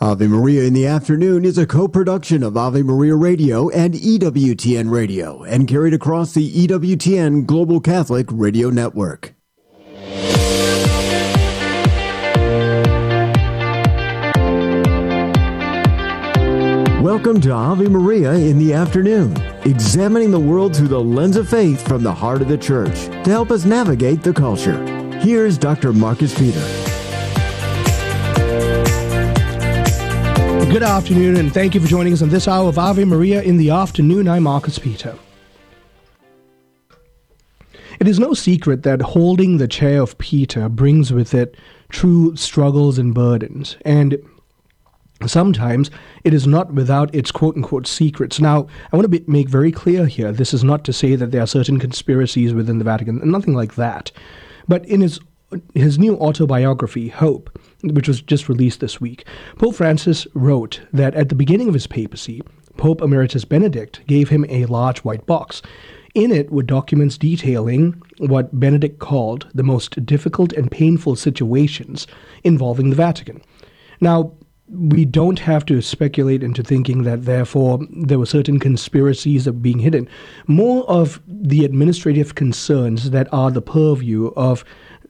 Ave Maria in the Afternoon is a co-production of Ave Maria Radio and EWTN Radio and carried across the EWTN Global Catholic Radio Network. Welcome to Ave Maria in the Afternoon, examining the world through the lens of faith from the heart of the Church to help us navigate the culture. Here's Dr. Marcus Peter. Good afternoon, and thank you for joining us on this hour of Ave Maria in the Afternoon. I'm Marcus Peter. It is no secret that holding the chair of Peter brings with it true struggles and burdens, and sometimes it is not without its quote-unquote secrets. Now, I want to make very clear here, this is not to say that there are certain conspiracies within the Vatican, nothing like that. But in his new autobiography, Hope, which was just released this week, Pope Francis wrote that at the beginning of his papacy, Pope Emeritus Benedict gave him a large white box. In it were documents detailing what Benedict called the most difficult and painful situations involving the Vatican. Now, we don't have to speculate into thinking that, therefore, there were certain conspiracies that were being hidden. More of the administrative concerns that are the purview of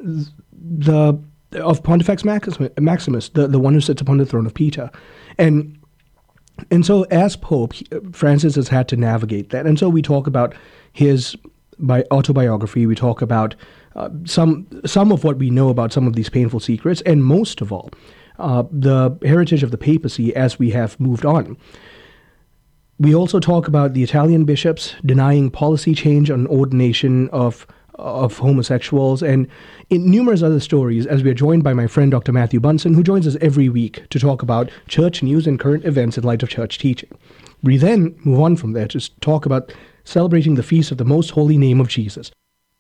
Pontifex Maximus, the one who sits upon the throne of Peter. And so as Pope, Francis has had to navigate that. And so we talk about his autobiography, we talk about some of what we know about some of these painful secrets, and most of all, the heritage of the papacy as we have moved on. We also talk about the Italian bishops denying policy change on ordination of homosexuals, and in numerous other stories, as we are joined by my friend Dr. Matthew Bunson, who joins us every week to talk about church news and current events in light of church teaching. We then move on from there to talk about celebrating the feast of the Most Holy Name of Jesus.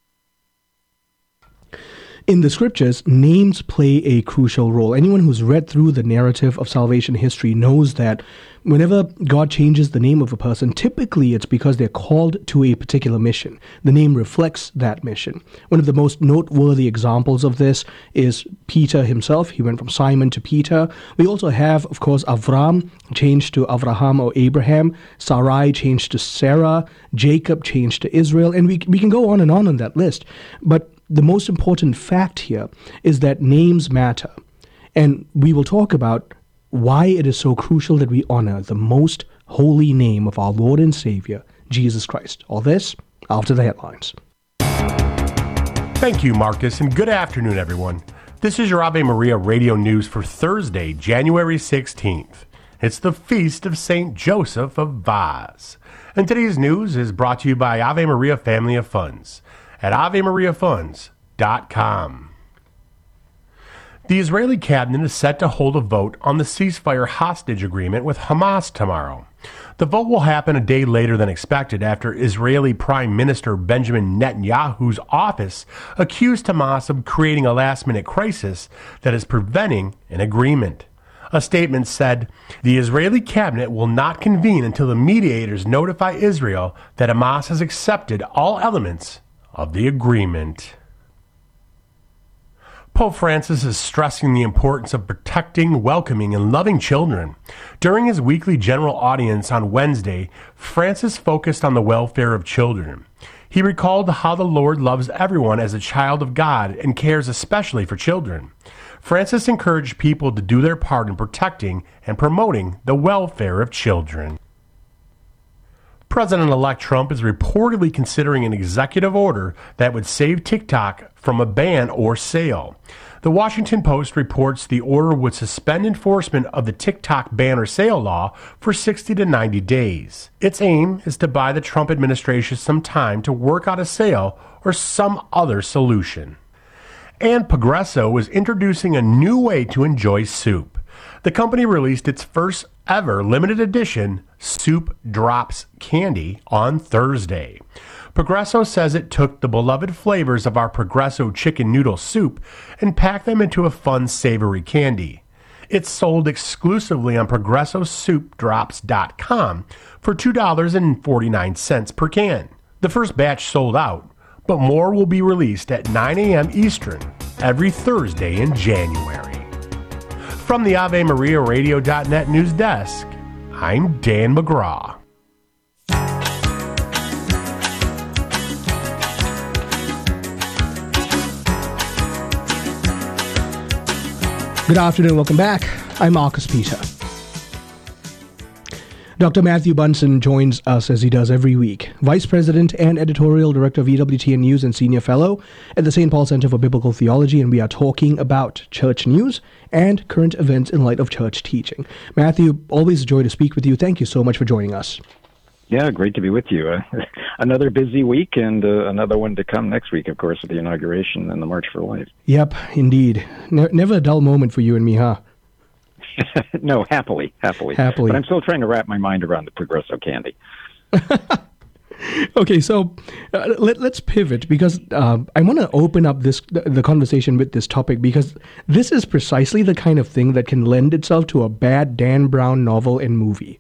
In the scriptures, names play a crucial role. Anyone who's read through the narrative of salvation history knows that whenever God changes the name of a person, typically it's because they're called to a particular mission. The name reflects that mission. One of the most noteworthy examples of this is Peter himself. He went from Simon to Peter. We also have, of course, Avram changed to Avraham or Abraham. Sarai changed to Sarah. Jacob changed to Israel. And we can go on that list. But the most important fact here is that names matter. And we will talk about why it is so crucial that we honor the most holy name of our Lord and Savior, Jesus Christ. All this after the headlines. Thank you, Marcus, and good afternoon, everyone. This is your Ave Maria Radio News for Thursday, January 16th. It's the Feast of St. Joseph of Vaz. And today's news is brought to you by Ave Maria Family of Funds at AveMariaFunds.com. The Israeli cabinet is set to hold a vote on the ceasefire hostage agreement with Hamas tomorrow. The vote will happen a day later than expected after Israeli Prime Minister Benjamin Netanyahu's office accused Hamas of creating a last-minute crisis that is preventing an agreement. A statement said, "The Israeli cabinet will not convene until the mediators notify Israel that Hamas has accepted all elements of the agreement." Pope Francis is stressing the importance of protecting, welcoming, and loving children. During his weekly general audience on Wednesday, Francis focused on the welfare of children. He recalled how the Lord loves everyone as a child of God and cares especially for children. Francis encouraged people to do their part in protecting and promoting the welfare of children. President-elect Trump is reportedly considering an executive order that would save TikTok from a ban or sale. The Washington Post reports the order would suspend enforcement of the TikTok ban or sale law for 60 to 90 days. Its aim is to buy the Trump administration some time to work out a sale or some other solution. And Progresso is introducing a new way to enjoy soup. The company released its first ever limited edition Soup Drops candy on Thursday. Progresso says it took the beloved flavors of our Progresso chicken noodle soup and packed them into a fun, savory candy. It's sold exclusively on ProgressoSoupDrops.com for $2.49 per can. The first batch sold out, but more will be released at 9 a.m. Eastern every Thursday in January. From the AveMariaRadio.net news desk, I'm Dan McGraw. Good afternoon, welcome back. I'm Marcus Peter. Dr. Matthew Bunson joins us as he does every week, Vice President and Editorial Director of EWTN News and Senior Fellow at the St. Paul Center for Biblical Theology, and we are talking about church news and current events in light of church teaching. Matthew, always a joy to speak with you. Thank you so much for joining us. Yeah, great to be with you. Another busy week and another one to come next week, of course, with the inauguration and the March for Life. Yep, indeed. Never a dull moment for you and me, huh? No, happily. But I'm still trying to wrap my mind around the Progresso candy. Okay, so let's pivot because I want to open up the conversation with this topic because this is precisely the kind of thing that can lend itself to a bad Dan Brown novel and movie.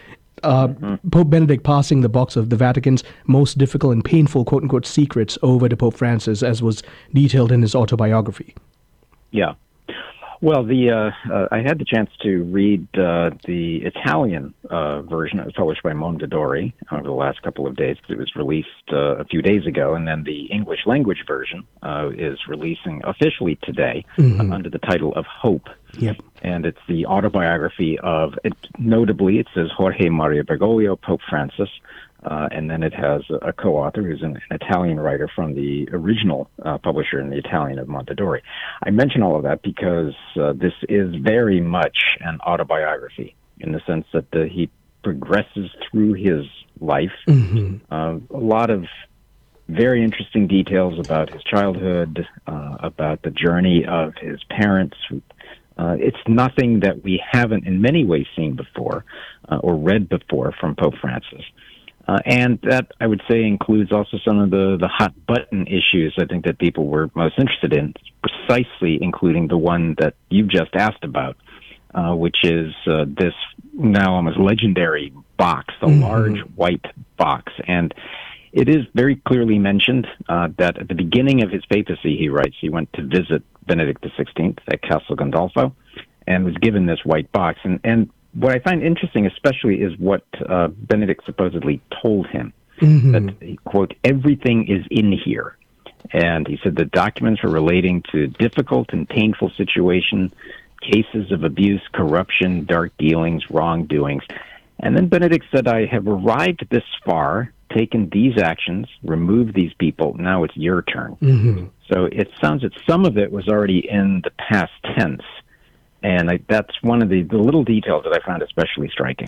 Pope Benedict passing the box of the Vatican's most difficult and painful quote-unquote secrets over to Pope Francis, as was detailed in his autobiography. Yeah. Well, I had the chance to read the Italian version. It was published by Mondadori over the last couple of days. It was released a few days ago, and then the English language version is releasing officially today under the title of Hope. Yep. And it's the autobiography of, notably, it says Jorge Maria Bergoglio, Pope Francis, and then it has a co-author who's an Italian writer from the original publisher in the Italian of Mondadori. I mention all of that because this is very much an autobiography in the sense that he progresses through his life. A lot of very interesting details about his childhood, about the journey of his parents. It's nothing that we haven't in many ways seen before or read before from Pope Francis. And that, I would say, includes also some of the hot-button issues I think that people were most interested in, precisely including the one that you just asked about, which is this now almost legendary box, the large white box. And it is very clearly mentioned that at the beginning of his papacy, he writes, he went to visit Benedict XVI at Castel Gandolfo and was given this white box. And what I find interesting especially is what Benedict supposedly told him, that, quote, everything is in here. And he said the documents were relating to difficult and painful situations, cases of abuse, corruption, dark dealings, wrongdoings. And then Benedict said, I have arrived this far, taken these actions, removed these people, now it's your turn. So it sounds that some of it was already in the past tense. And that's one of the little details that I found especially striking.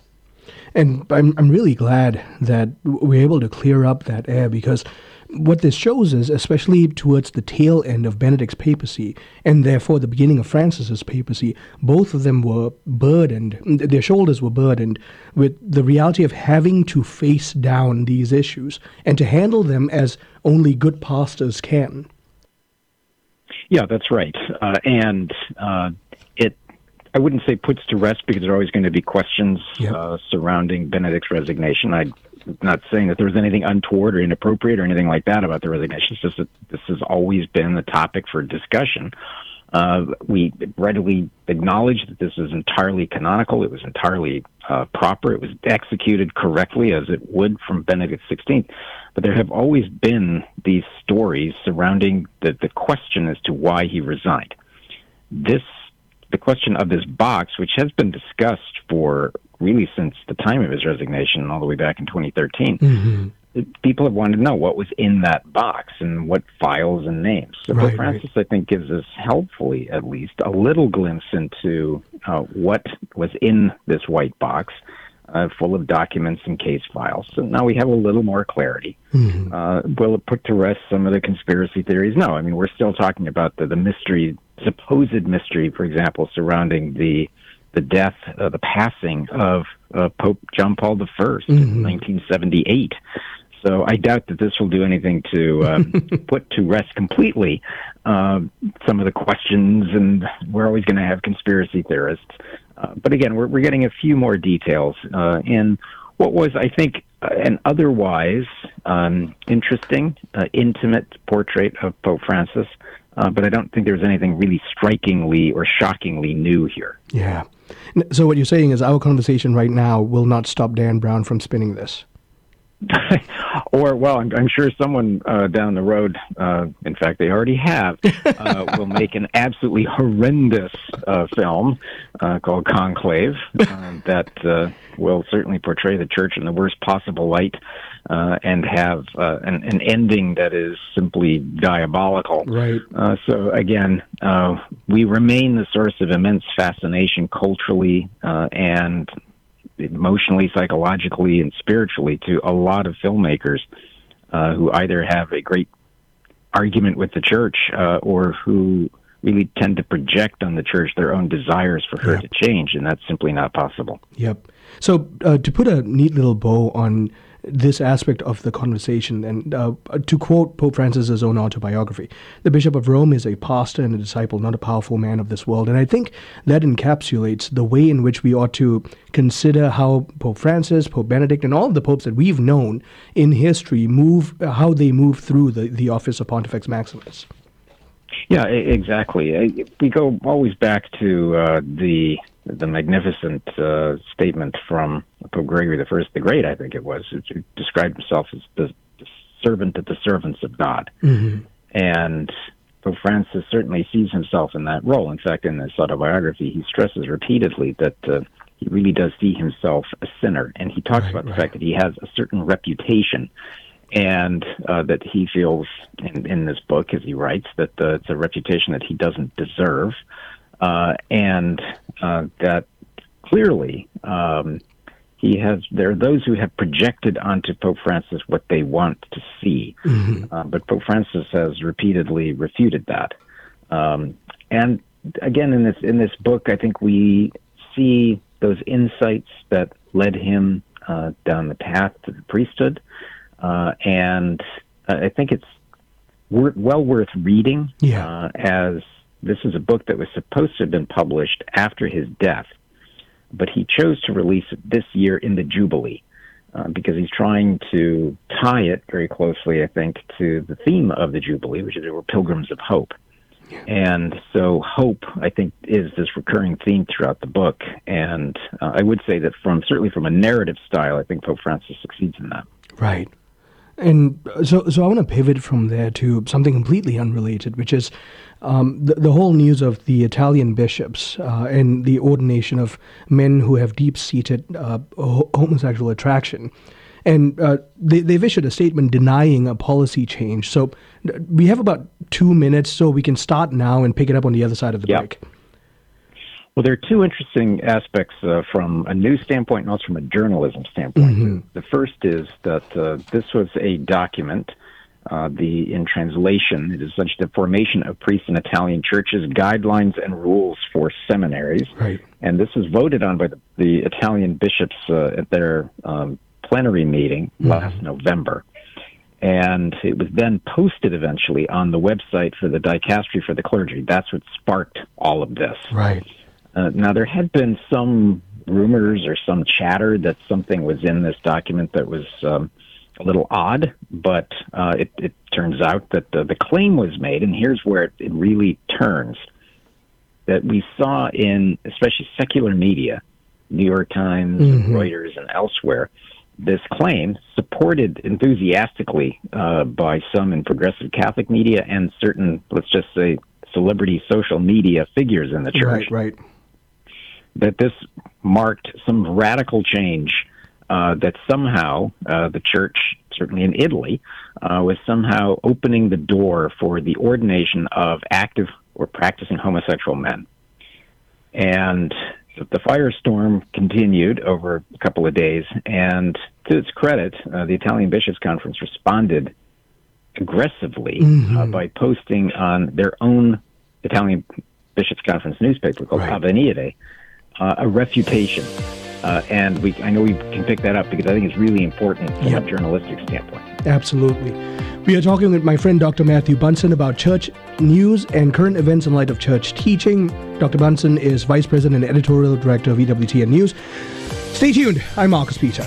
And I'm really glad that we're able to clear up that air because what this shows is, especially towards the tail end of Benedict's papacy, and therefore the beginning of Francis's papacy, both of them were burdened, their shoulders were burdened with the reality of having to face down these issues and to handle them as only good pastors can. Yeah, that's right. And it, I wouldn't say puts to rest because there are always going to be questions surrounding Benedict's resignation. I'm not saying that there was anything untoward or inappropriate or anything like that about the resignation. It's just that this has always been the topic for discussion. We readily acknowledge that this is entirely canonical. It was entirely proper. It was executed correctly as it would from Benedict XVI. But there have always been these stories surrounding the question as to why he resigned. The question of this box, which has been discussed for really since the time of his resignation, all the way back in 2013, people have wanted to know what was in that box and what files and names. So Pope Francis, I think, gives us, helpfully at least, a little glimpse into what was in this white box, full of documents and case files. So now we have a little more clarity. Will it put to rest some of the conspiracy theories? No. I mean, we're still talking about the mystery, supposed mystery, for example, surrounding the death, the passing of Pope John Paul I in 1978. So I doubt that this will do anything to put to rest completely some of the questions, and we're always going to have conspiracy theorists. But again, we're getting a few more details in what was, I think, an otherwise interesting, intimate portrait of Pope Francis but I don't think there's anything really strikingly or shockingly new here. Yeah. So what you're saying is our conversation right now will not stop Dan Brown from spinning this. Or, well, I'm sure someone down the road, in fact, they already have, will make an absolutely horrendous film called Conclave that will certainly portray the church in the worst possible light and have an ending that is simply diabolical. Right. So, again, we remain the source of immense fascination culturally and emotionally, psychologically, and spiritually to a lot of filmmakers who either have a great argument with the church or who really tend to project on the church their own desires for her to change, and that's simply not possible. Yep. So to put a neat little bow on this aspect of the conversation, and to quote Pope Francis's own autobiography, the Bishop of Rome is a pastor and a disciple, not a powerful man of this world. And I think that encapsulates the way in which we ought to consider how Pope Francis, Pope Benedict, and all of the popes that we've known in history how they move through the office of Pontifex Maximus. Yeah, exactly. We go always back to the magnificent statement from Pope Gregory I the Great, I think it was, who described himself as the servant of the servants of God. Mm-hmm. And Pope Francis certainly sees himself in that role. In fact, in his autobiography, he stresses repeatedly that he really does see himself a sinner. And he talks about the fact that he has a certain reputation, and that he feels in this book, as he writes, that it's a reputation that he doesn't deserve. And that clearly there are those who have projected onto Pope Francis what they want to see, but Pope Francis has repeatedly refuted that. And again, in this book, I think we see those insights that led him down the path to the priesthood, and I think it's well worth reading, as this is a book that was supposed to have been published after his death, but he chose to release it this year in the Jubilee because he's trying to tie it very closely, I think, to the theme of the Jubilee, which is we're pilgrims of hope. And so hope, I think, is this recurring theme throughout the book. And I would say that certainly from a narrative style, I think Pope Francis succeeds in that. Right. And so I want to pivot from there to something completely unrelated, which is the whole news of the Italian bishops and the ordination of men who have deep-seated homosexual attraction. And they've issued a statement denying a policy change. So we have about 2 minutes, so we can start now and pick it up on the other side of the break. Well, there are two interesting aspects from a news standpoint and also from a journalism standpoint. Mm-hmm. The first is that this was a document, in translation, it is such the Formation of Priests in Italian Churches, Guidelines and Rules for Seminaries. Right. And this was voted on by the Italian bishops at their plenary meeting last November. And it was then posted eventually on the website for the Dicastery for the Clergy. That's what sparked all of this. Right. Now, there had been some rumors or some chatter that something was in this document that was a little odd, but it turns out that the claim was made, and here's where it really turns, that we saw in especially secular media, New York Times, Reuters, and elsewhere, this claim supported enthusiastically by some in progressive Catholic media and certain, let's just say, celebrity social media figures in the church. Right. That this marked some radical change, that somehow the church, certainly in Italy, was somehow opening the door for the ordination of active or practicing homosexual men. And the firestorm continued over a couple of days, and to its credit, the Italian Bishops' Conference responded aggressively by posting on their own Italian Bishops' Conference newspaper called Avvenire a refutation. And I know we can pick that up because I think it's really important from a journalistic standpoint. Absolutely. We are talking with my friend Dr. Matthew Bunson about church news and current events in light of church teaching. Dr. Bunson is Vice President and Editorial Director of EWTN News. Stay tuned. I'm Marcus Peter.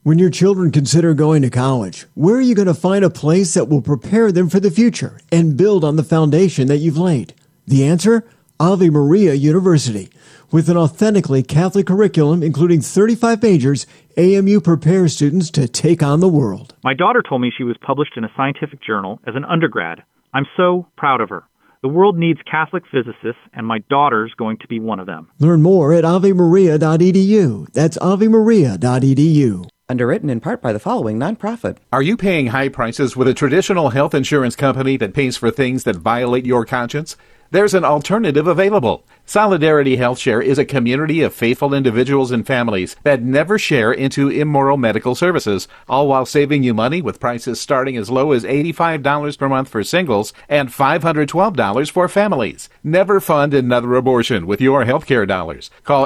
When your children consider going to college, where are you going to find a place that will prepare them for the future and build on the foundation that you've laid? The answer? Ave Maria University. With an authentically Catholic curriculum including 35 majors, AMU prepares students to take on the world. My daughter told me she was published in a scientific journal as an undergrad. I'm so proud of her. The world needs Catholic physicists, and my daughter's going to be one of them. Learn more at avemaria.edu. That's avemaria.edu. Underwritten in part by the following nonprofit. Are you paying high prices with a traditional health insurance company that pays for things that violate your conscience? There's an alternative available. Solidarity HealthShare is a community of faithful individuals and families that never share into immoral medical services, all while saving you money with prices starting as low as $85 per month for singles and $512 for families. Never fund another abortion with your healthcare dollars. Call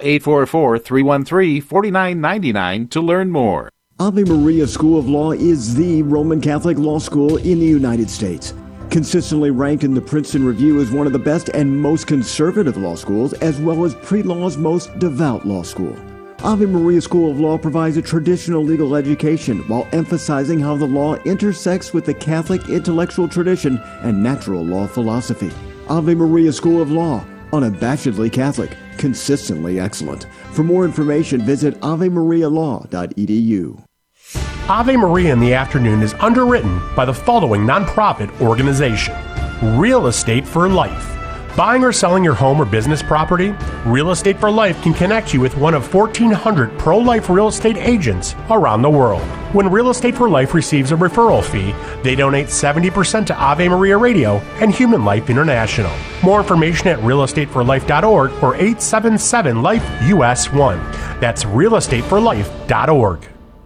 844-313-4999 to learn more. Ave Maria School of Law is the Roman Catholic law school in the United States. Consistently ranked in the Princeton Review as one of the best and most conservative law schools, as well as pre-law's most devout law school. Ave Maria School of Law provides a traditional legal education while emphasizing how the law intersects with the Catholic intellectual tradition and natural law philosophy. Ave Maria School of Law, unabashedly Catholic, consistently excellent. For more information, visit avemarialaw.edu. Ave Maria in the Afternoon is underwritten by the following nonprofit organization: Real Estate for Life. Buying or selling your home or business property? Real Estate for Life can connect you with one of 1,400 pro-life real estate agents around the world. When Real Estate for Life receives a referral fee, they donate 70% to Ave Maria Radio and Human Life International. More information at realestateforlife.org or 877-LIFE-US1. That's realestateforlife.org.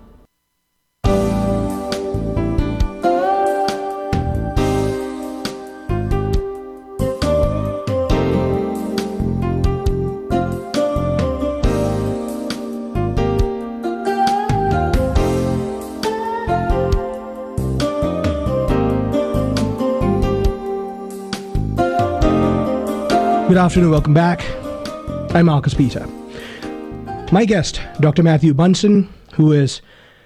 Good afternoon, welcome back. I'm Marcus Peter. My guest, Dr. Matthew Bunson, who is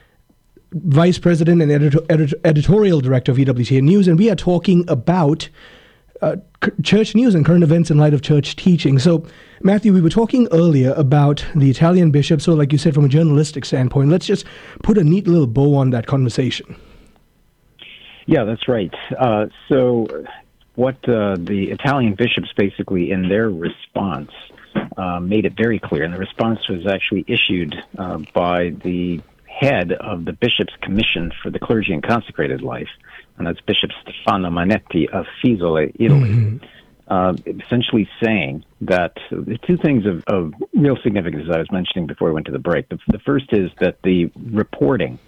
Vice President and Editorial Director of EWTN News, and we are talking about church news and current events in light of church teaching. So, Matthew, we were talking earlier about the Italian bishop, so like you said, from a journalistic standpoint, let's just put a neat little bow on that conversation. Yeah, that's right. What the Italian bishops basically in their response made it very clear, and the response was actually issued by the head of the Bishops' Commission for the Clergy and Consecrated Life, and that's Bishop Stefano Manetti of Fiesole, Italy, essentially saying that the two things of real significance that I was mentioning before we went to the break. The first is that the reporting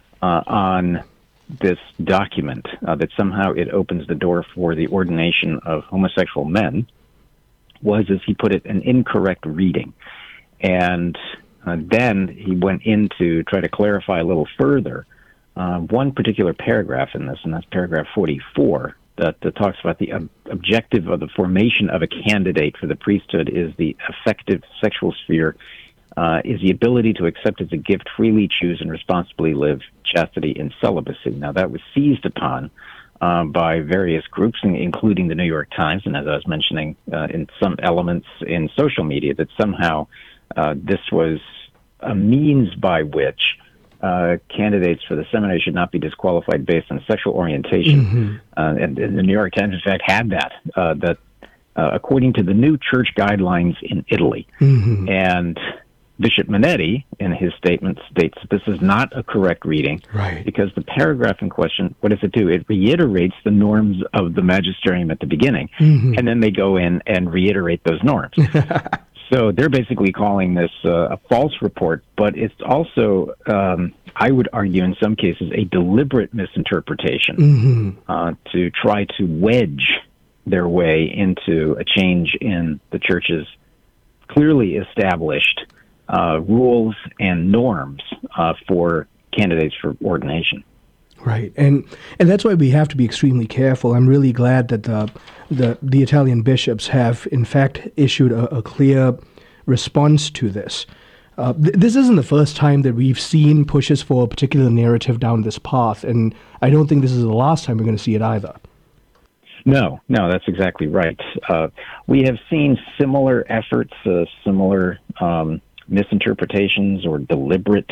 on this document, that somehow it opens the door for the ordination of homosexual men, was, as he put it, an incorrect reading. And then he went in to try to clarify a little further one particular paragraph in this, and that's paragraph 44, that talks about the objective of the formation of a candidate for the priesthood is the affective sexual sphere, is the ability to accept as a gift, freely choose, and responsibly live chastity and celibacy. Now, that was seized upon by various groups, including the New York Times, and as I was mentioning, in some elements in social media, that somehow this was a means by which candidates for the seminary should not be disqualified based on sexual orientation. And the New York Times, in fact, had that according to the new church guidelines in Italy. And Bishop Manetti, in his statement, states that this is not a correct reading, right, because the paragraph in question, what does it do? It reiterates the norms of the magisterium at the beginning, and then they go in and reiterate those norms. So they're basically calling this a false report, but it's also, I would argue in some cases, a deliberate misinterpretation to try to wedge their way into a change in the church's clearly established rules and norms for candidates for ordination. Right, and that's why we have to be extremely careful. I'm really glad that the Italian bishops have, in fact, issued a clear response to this. This isn't the first time that we've seen pushes for a particular narrative down this path, and I don't think this is the last time we're going to see it either. No, that's exactly right. We have seen similar efforts, similar misinterpretations or deliberate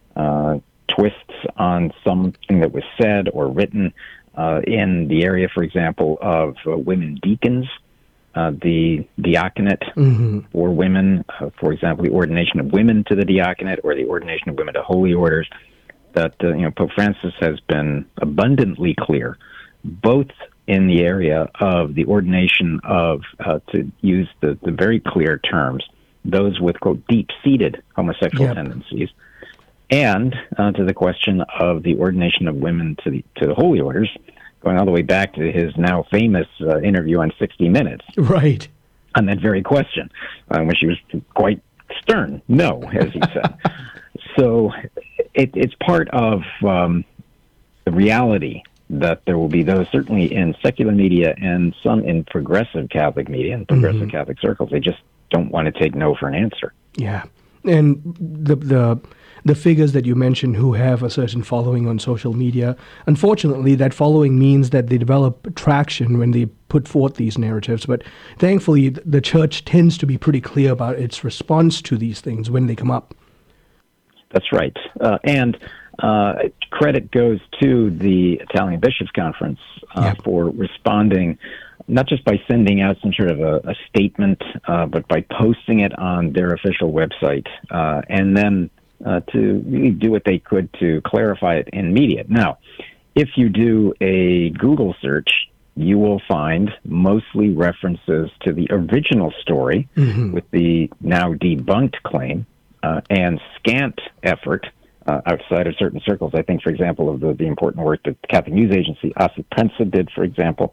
twists on something that was said or written in the area, for example, of women deacons. The diaconate for women, for example, the ordination of women to the diaconate or the ordination of women to holy orders, that Pope Francis has been abundantly clear, both in the area of the ordination of, to use the very clear terms, those with, quote, deep-seated homosexual tendencies, and to the question of the ordination of women to the holy orders, going all the way back to his now famous interview on 60 Minutes. Right. On that very question, which he was quite stern, no, as he said. So it's part of the reality that there will be those, certainly in secular media and some in progressive Catholic media and progressive Catholic circles, they just don't want to take no for an answer. Yeah. And the figures that you mentioned who have a certain following on social media, unfortunately, that following means that they develop traction when they put forth these narratives. But thankfully, the church tends to be pretty clear about its response to these things when they come up. That's right. And credit goes to the Italian Bishops' Conference for responding, not just by sending out some sort of a statement, but by posting it on their official website, and then to really do what they could to clarify it in media. Now, if you do a Google search, you will find mostly references to the original story with the now debunked claim and scant effort outside of certain circles. I think, for example, of the important work that the Catholic News Agency, Assa Prensa, did, for example,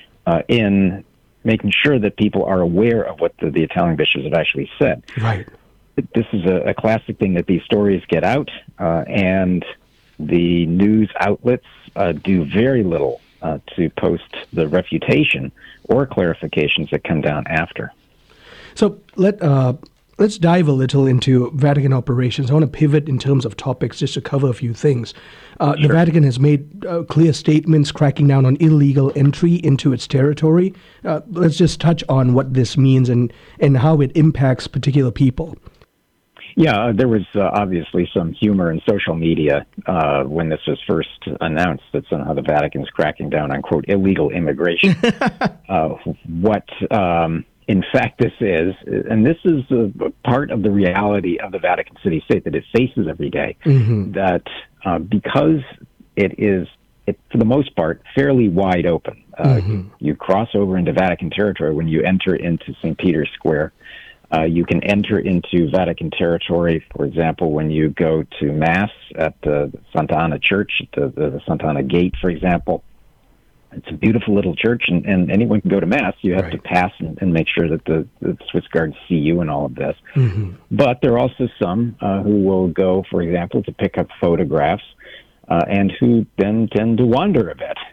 in making sure that people are aware of what the Italian bishops have actually said. Right. This is a classic thing that these stories get out, and the news outlets do very little to post the refutation or clarifications that come down after. So let's dive a little into Vatican operations. I want to pivot in terms of topics just to cover a few things. The Vatican has made clear statements cracking down on illegal entry into its territory. Let's just touch on what this means and how it impacts particular people. Yeah, there was obviously some humor in social media when this was first announced that somehow the Vatican's cracking down on, quote, illegal immigration. What, in fact, this is, and this is a part of the reality of the Vatican City State that it faces every day, that because it is, for the most part, fairly wide open. You cross over into Vatican territory when you enter into St. Peter's Square. You can enter into Vatican territory, for example, when you go to Mass at the Santa Ana Church, the Santa Ana Gate, for example. It's a beautiful little church, and anyone can go to Mass. You have to pass and make sure that the Swiss guards see you and all of this. But there are also some who will go, for example, to pick up photographs, and who then tend to wander a bit.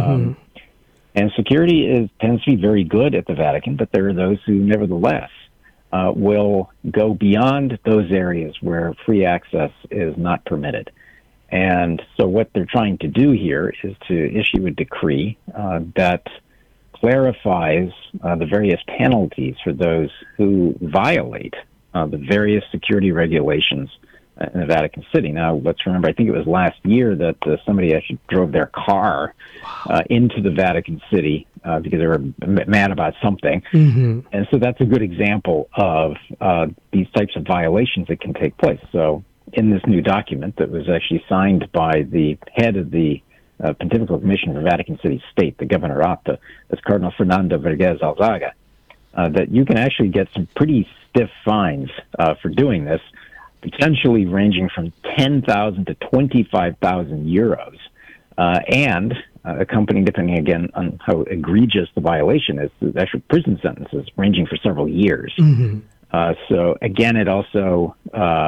And security tends to be very good at the Vatican, but there are those who nevertheless will go beyond those areas where free access is not permitted. And so what they're trying to do here is to issue a decree that clarifies the various penalties for those who violate the various security regulations in the Vatican City. Now, let's remember, I think it was last year that somebody actually drove their car into the Vatican City because they were mad about something. And so that's a good example of these types of violations that can take place. So in this new document that was actually signed by the head of the Pontifical Commission for Vatican City State, the Governorata, that's Cardinal Fernando Vergés Alzaga, that you can actually get some pretty stiff fines for doing this, potentially ranging from 10,000 to 25,000 euros, and accompanying, depending again on how egregious the violation is, actual prison sentences ranging for several years. So again, it also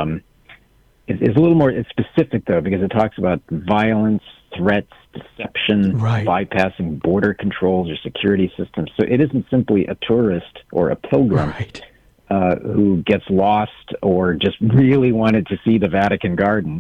is a little more specific, though, because it talks about violence, threats, deception, bypassing border controls or security systems. So it isn't simply a tourist or a pilgrim who gets lost or just really wanted to see the Vatican Gardens.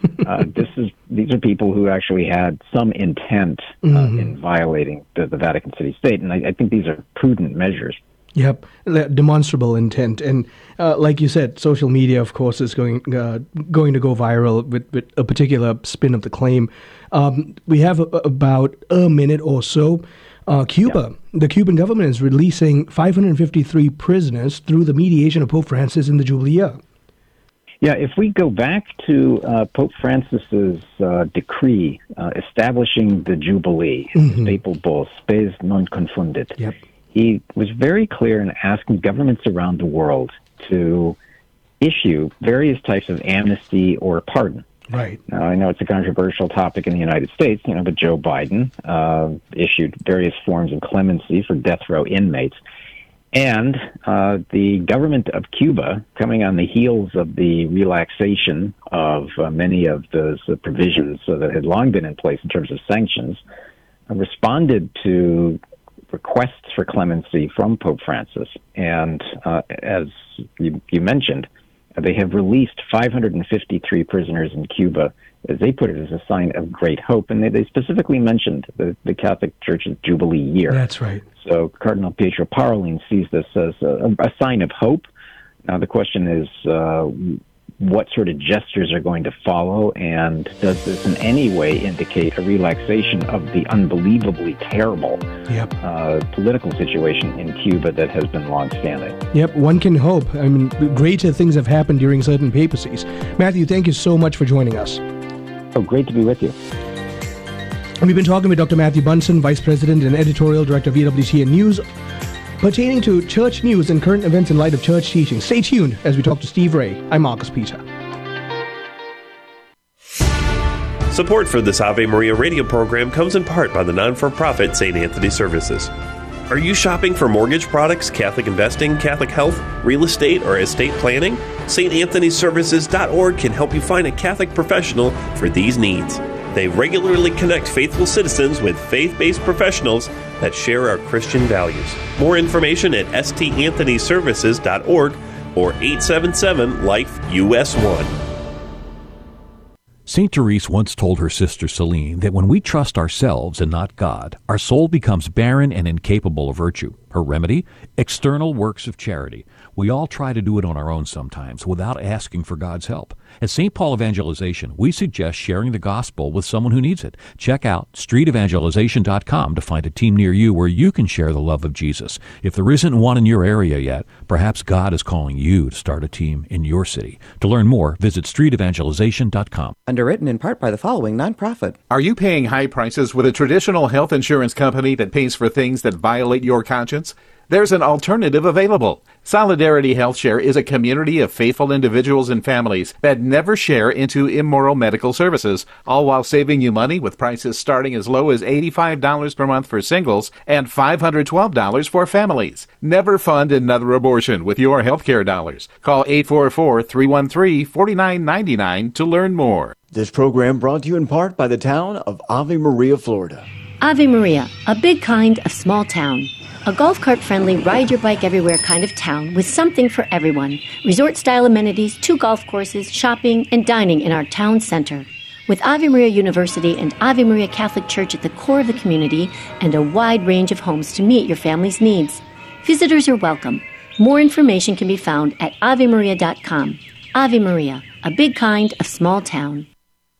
These are people who actually had some intent in violating the Vatican City State, and I think these are prudent measures. Yep, demonstrable intent, and like you said, social media, of course, is going to go viral with a particular spin of the claim. We have about a minute or so. Cuba, the Cuban government is releasing 553 prisoners through the mediation of Pope Francis in the Jubilee year. Yeah, if we go back to Pope Francis's decree establishing the Jubilee, the papal bull, Spes non confundit, he was very clear in asking governments around the world to issue various types of amnesty or pardon. Right. Now, I know it's a controversial topic in the United States, but Joe Biden issued various forms of clemency for death row inmates. And the government of Cuba, coming on the heels of the relaxation of many of those provisions that had long been in place in terms of sanctions, responded to requests for clemency from Pope Francis. And as you mentioned, they have released 553 prisoners in Cuba, as they put it, as a sign of great hope. And they specifically mentioned the Catholic Church's Jubilee year. That's right. So Cardinal Pietro Parolin sees this as a sign of hope. Now, the question is what sort of gestures are going to follow, and does this in any way indicate a relaxation of the unbelievably terrible political situation in Cuba that has been long-standing? Yep, one can hope. I mean, greater things have happened during certain papacies. Matthew, thank you so much for joining us. Oh, great to be with you. We've been talking with Dr. Matthew Bunson, Vice President and Editorial Director of EWTN News, pertaining to church news and current events in light of church teaching. Stay tuned as we talk to Steve Ray. I'm Marcus Peter. Support for this Ave Maria radio program comes in part by the non-for-profit St. Anthony Services. Are you shopping for mortgage products, Catholic investing, Catholic health, real estate, or estate planning? StAnthonyServices.org can help you find a Catholic professional for these needs. They regularly connect faithful citizens with faith-based professionals that share our Christian values. More information at StAnthonyServices.org or 877-LIFE-US1. St. Therese once told her sister Celine that when we trust ourselves and not God, our soul becomes barren and incapable of virtue. Her remedy? External works of charity. We all try to do it on our own sometimes without asking for God's help. At St. Paul Evangelization, we suggest sharing the gospel with someone who needs it. Check out streetevangelization.com to find a team near you where you can share the love of Jesus. If there isn't one in your area yet, perhaps God is calling you to start a team in your city. To learn more, visit streetevangelization.com. Underwritten in part by the following nonprofit. Are you paying high prices with a traditional health insurance company that pays for things that violate your conscience? There's an alternative available. Solidarity HealthShare is a community of faithful individuals and families that never share into immoral medical services, all while saving you money with prices starting as low as $85 per month for singles and $512 for families. Never fund another abortion with your healthcare dollars. Call 844-313-4999 to learn more. This program brought to you in part by the town of Ave Maria, Florida. Ave Maria, a big kind of small town. A golf cart-friendly, ride-your-bike-everywhere kind of town with something for everyone. Resort-style amenities, 2 golf courses, shopping, and dining in our town center. With Ave Maria University and Ave Maria Catholic Church at the core of the community and a wide range of homes to meet your family's needs. Visitors are welcome. More information can be found at avemaria.com. Ave Maria, a big kind of small town.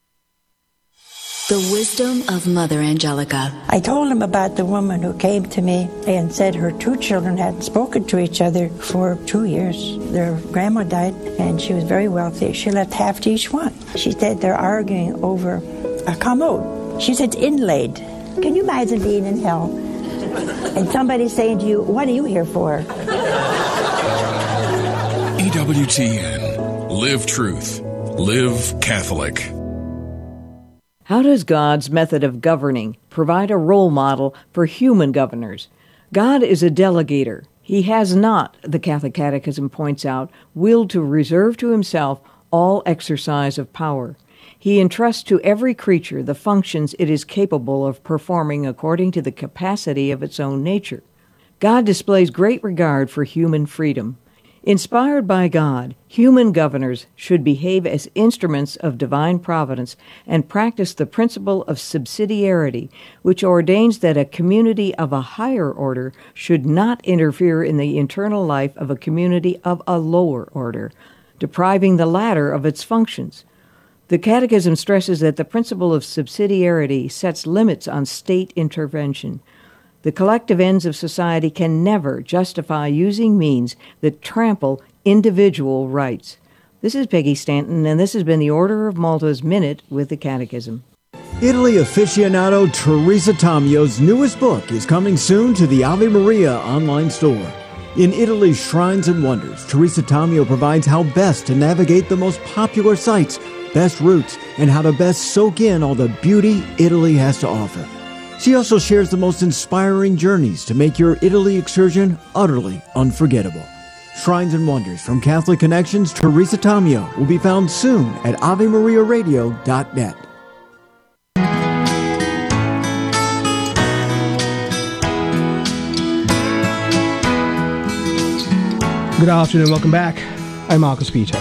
The wisdom of Mother Angelica. I told him about the woman who came to me and said her 2 children hadn't spoken to each other for 2 years. Their grandma died and she was very wealthy. She left half to each one. She said they're arguing over a commode. She said it's inlaid. Can you imagine being in hell and somebody saying to you, what are you here for? EWTN. Live truth. Live Catholic. How does God's method of governing provide a role model for human governors? God is a delegator. He has not, the Catholic Catechism points out, willed to reserve to himself all exercise of power. He entrusts to every creature the functions it is capable of performing according to the capacity of its own nature. God displays great regard for human freedom. Inspired by God, human governors should behave as instruments of divine providence and practice the principle of subsidiarity, which ordains that a community of a higher order should not interfere in the internal life of a community of a lower order, depriving the latter of its functions. The Catechism stresses that the principle of subsidiarity sets limits on state intervention. The collective ends of society can never justify using means that trample individual rights. This is Peggy Stanton, and this has been the Order of Malta's Minute with the Catechism. Italy aficionado Teresa Tomio's newest book is coming soon to the Ave Maria online store. In Italy's Shrines and Wonders, Teresa Tomio provides how best to navigate the most popular sites, best routes, and how to best soak in all the beauty Italy has to offer. She also shares the most inspiring journeys to make your Italy excursion utterly unforgettable. Shrines and Wonders from Catholic Connections, Teresa Tomio will be found soon at AveMariaRadio.net. Good afternoon, welcome back. I'm Marcus Peter.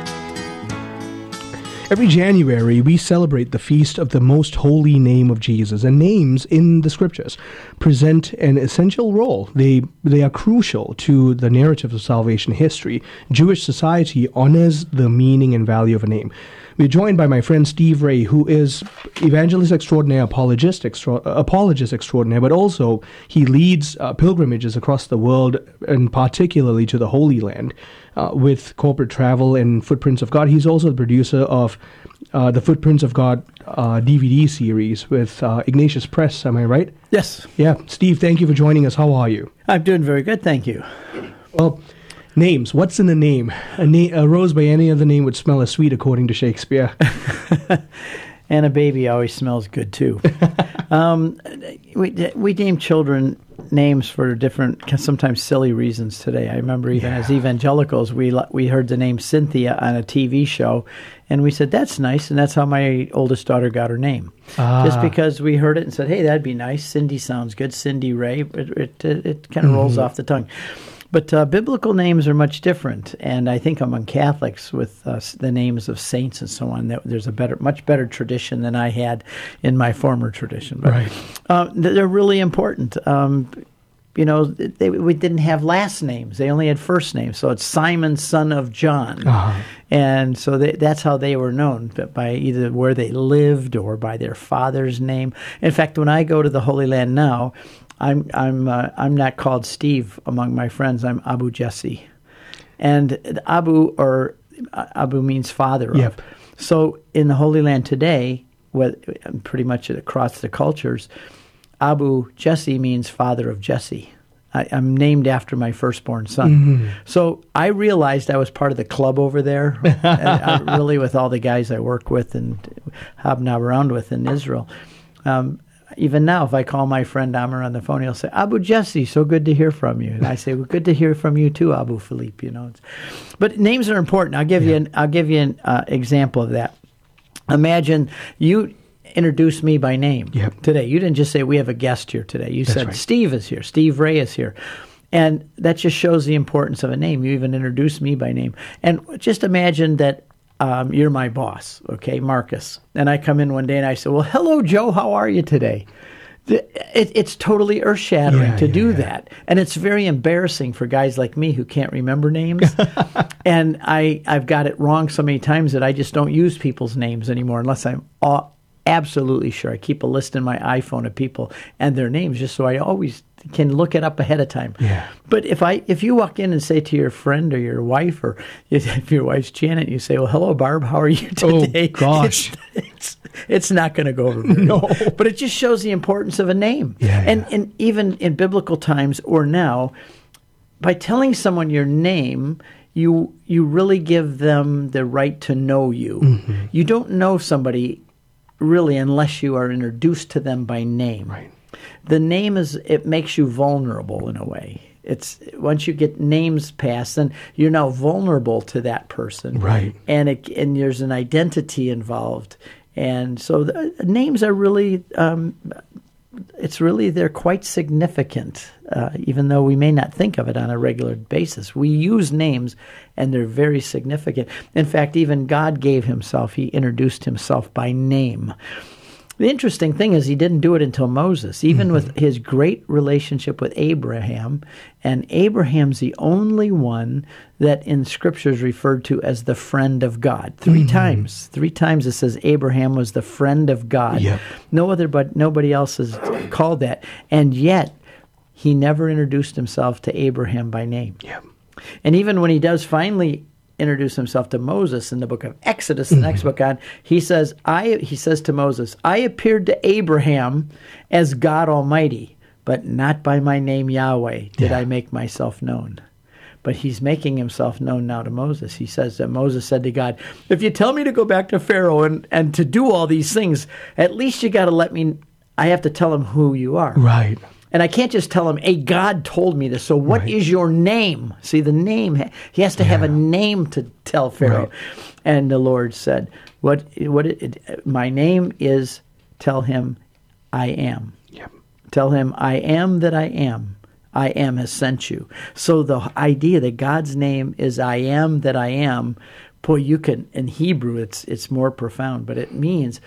Every January, we celebrate the feast of the most holy name of Jesus, and names in the scriptures present an essential role. They are crucial to the narrative of salvation history. Jewish society honors the meaning and value of a name. We're joined by my friend Steve Ray, who is evangelist extraordinaire, apologist extraordinaire, but also he leads pilgrimages across the world, and particularly to the Holy Land, with Corporate Travel and Footprints of God. He's also the producer of the Footprints of God DVD series with Ignatius Press. Am I right? Yes. Yeah. Steve, thank you for joining us. How are you? I'm doing very good, thank you. Well, names. What's in the name? A rose by any other name would smell as sweet, according to Shakespeare. And a baby always smells good, too. We name children names for different, sometimes silly reasons today. I remember even as evangelicals, we heard the name Cynthia on a TV show, and we said, that's nice, and that's how my oldest daughter got her name. Just because we heard it and said, hey, that'd be nice. Cindy sounds good. Cindy Ray. It kind of rolls off the tongue. But biblical names are much different, and I think among Catholics, with the names of saints and so on, there's a much better tradition than I had in my former tradition. But, right. They're really important. We didn't have last names; they only had first names. So it's Simon, son of John, and so that's how they were known, by either where they lived or by their father's name. In fact, when I go to the Holy Land now, I'm not called Steve among my friends. I'm Abu Jesse, and Abu means father of. Yep. So in the Holy Land today, pretty much across the cultures, Abu Jesse means father of Jesse. I'm named after my firstborn son. Mm-hmm. So I realized I was part of the club over there, really with all the guys I work with and hobnob around with in Israel. Even now, if I call my friend Amr on the phone, he'll say, Abu Jesse, so good to hear from you. And I say, well, good to hear from you too, Abu Philippe. But names are important. I'll give you an example of that. Imagine you introduced me by name today. You didn't just say, we have a guest here today. You said, right. Steve is here. Steve Ray is here. And that just shows the importance of a name. You even introduced me by name. And just imagine that you're my boss, okay, Marcus. And I come in one day and I say, well, hello, Joe, how are you today? It's totally earth-shattering to do that. And it's very embarrassing for guys like me who can't remember names. And I've got it wrong so many times that I just don't use people's names anymore unless I'm absolutely sure. I keep a list in my iPhone of people and their names just so I always can look it up ahead of time. Yeah. But if you walk in and say to your friend or your wife, or if your wife's Janet, you say, well, hello, Barb, how are you today? Oh, gosh. It's not going to go over very well. But it just shows the importance of a name. And even in biblical times or now, by telling someone your name, you really give them the right to know you. Mm-hmm. You don't know somebody really unless you are introduced to them by name. Right. The name it makes you vulnerable in a way. It's once you get names passed, then you're now vulnerable to that person. Right. And there's an identity involved. And so names are really they're quite significant, even though we may not think of it on a regular basis. We use names, and they're very significant. In fact, even God gave himself. He introduced himself by name. The interesting thing is he didn't do it until Moses, even with his great relationship with Abraham. And Abraham's the only one that in Scripture is referred to as the friend of God. Three times it says Abraham was the friend of God. Yep. Nobody else is called that. And yet, he never introduced himself to Abraham by name. Yep. And even when he does finally introduce himself to Moses in the book of Exodus, the next book on, he says to Moses, I appeared to Abraham as God Almighty, but not by my name Yahweh did I make myself known. But he's making himself known now to Moses. He says that Moses said to God, if you tell me to go back to Pharaoh and to do all these things, at least you got to I have to tell him who you are. Right. And I can't just tell him, hey, God told me this. So what is your name? See, the name, he has to have a name to tell Pharaoh. Right. And the Lord said, my name is, tell him, I am. Yep. Tell him, I am that I am. I am has sent you. So the idea that God's name is I am that I am, boy, you can, in Hebrew, it's more profound, but it means,